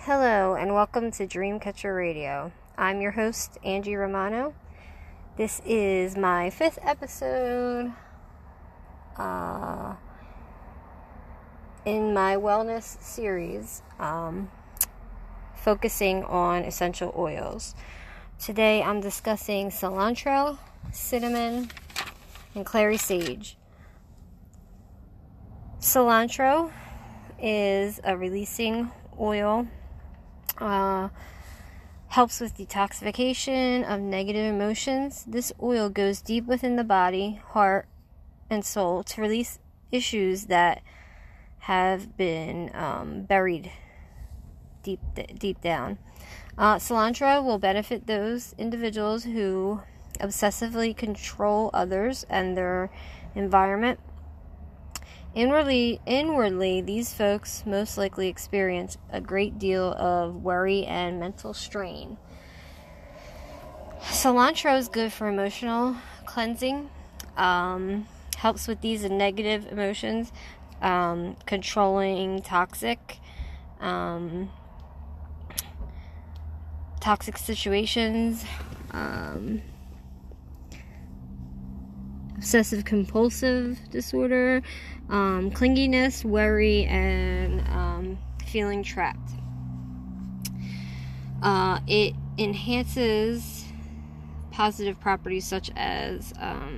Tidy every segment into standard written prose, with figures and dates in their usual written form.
Hello and welcome to Dreamcatcher Radio. I'm your host, Angie Romano. This is my 5th episode in my wellness series, focusing on essential oils. Today I'm discussing cilantro, cinnamon, and clary sage. Cilantro is a releasing oil. Helps with detoxification of negative emotions. This oil goes deep within the body, heart, and soul to release issues that have been buried deep down. Cilantro will benefit those individuals who obsessively control others and their environment. Inwardly, these folks most likely experience a great deal of worry and mental strain. Cilantro is good for emotional cleansing, helps with these negative emotions, controlling toxic situations, obsessive compulsive disorder, clinginess, worry, and feeling trapped. It enhances positive properties such as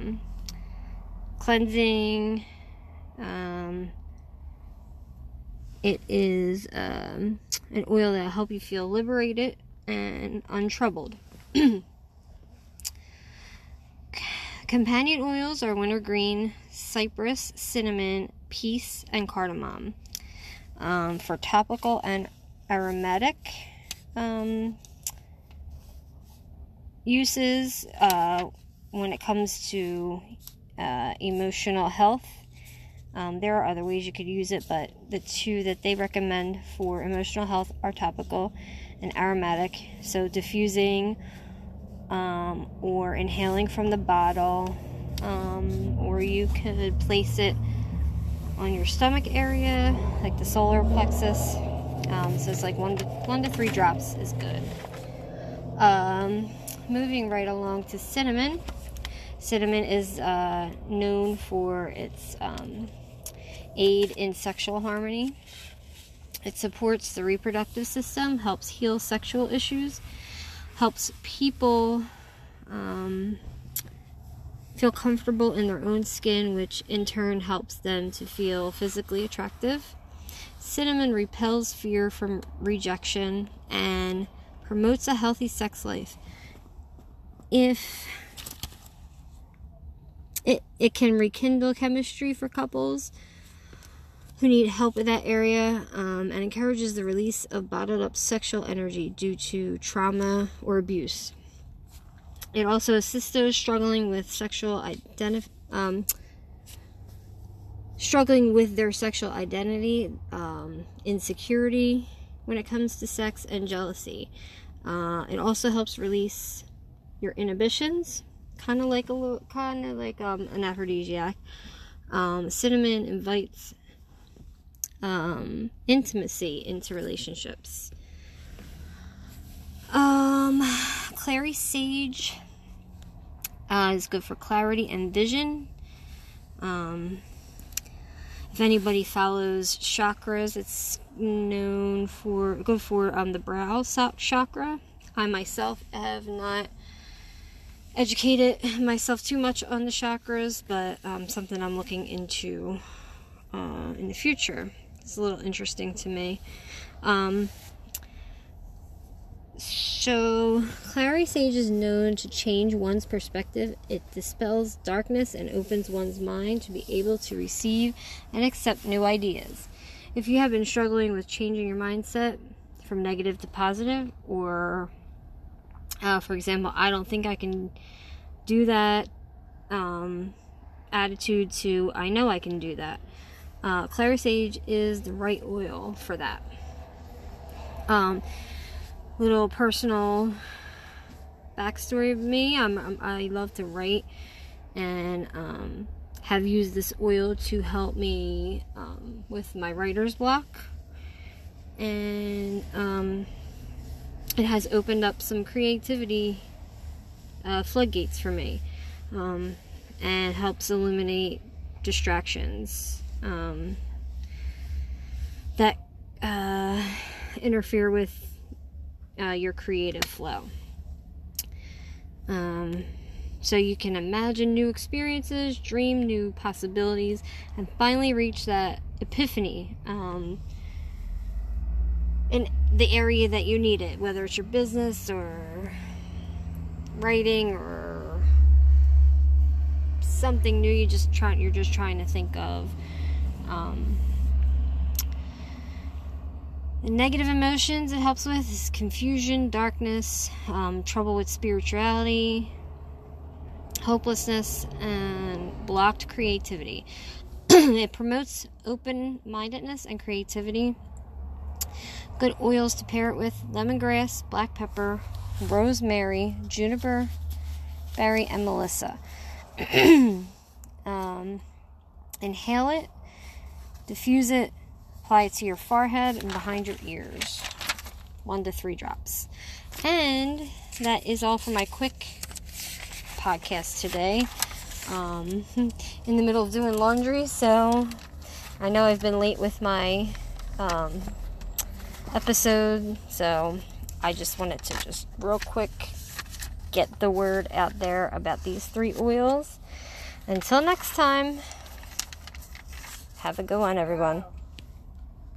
cleansing. It is an oil that will help you feel liberated and untroubled. Companion oils are wintergreen, cypress, cinnamon, peace, and cardamom. For topical and aromatic uses, when it comes to emotional health, there are other ways you could use it, but the two that they recommend for emotional health are topical and aromatic. So diffusing or inhaling from the bottle, or you could place it on your stomach area, like the solar plexus. So it's like one to 3 drops is good. Moving right along to cinnamon. Cinnamon is known for its aid in sexual harmony. It supports the reproductive system, helps heal sexual issues, helps people feel comfortable in their own skin, which in turn helps them to feel physically attractive. Cinnamon repels fear from rejection and promotes a healthy sex life. If it can rekindle chemistry for couples who need help in that area, and encourages the release of bottled up sexual energy due to trauma or abuse. It also assists those struggling with struggling with their sexual identity, insecurity when it comes to sex, and jealousy. It also helps release your inhibitions, kind of like an aphrodisiac. Cinnamon invites intimacy into relationships. Clary sage is good for clarity and vision. If anybody follows chakras, it's known for good for the brow chakra. I myself have not educated myself too much on the chakras, but something I'm looking into in the future. It's a little interesting to me. So, clary sage is known to change one's perspective. It dispels darkness and opens one's mind to be able to receive and accept new ideas. If you have been struggling with changing your mindset from negative to positive, or, for example, I don't think I can do that, attitude to I know I can do that, clary sage is the right oil for that. Little personal backstory of me. I love to write and have used this oil to help me with my writer's block. And it has opened up some creativity floodgates for me, and helps eliminate distractions that interfere with your creative flow. So you can imagine new experiences, dream new possibilities, and finally reach that epiphany in the area that you need it, whether it's your business or writing or something new you're just trying to think of. The negative emotions it helps with is confusion, darkness, trouble with spirituality, hopelessness, and blocked creativity. It promotes open-mindedness and creativity. Good oils to pair it with: lemongrass, black pepper, rosemary, juniper, berry, and melissa. Inhale it, diffuse it, apply it to your forehead and behind your ears. 1 to 3 drops. And that is all for my quick podcast today. In the middle of doing laundry, so I know I've been late with my episode, so I just wanted to just real quick get the word out there about these 3 oils. Until next time, have a good one, everyone.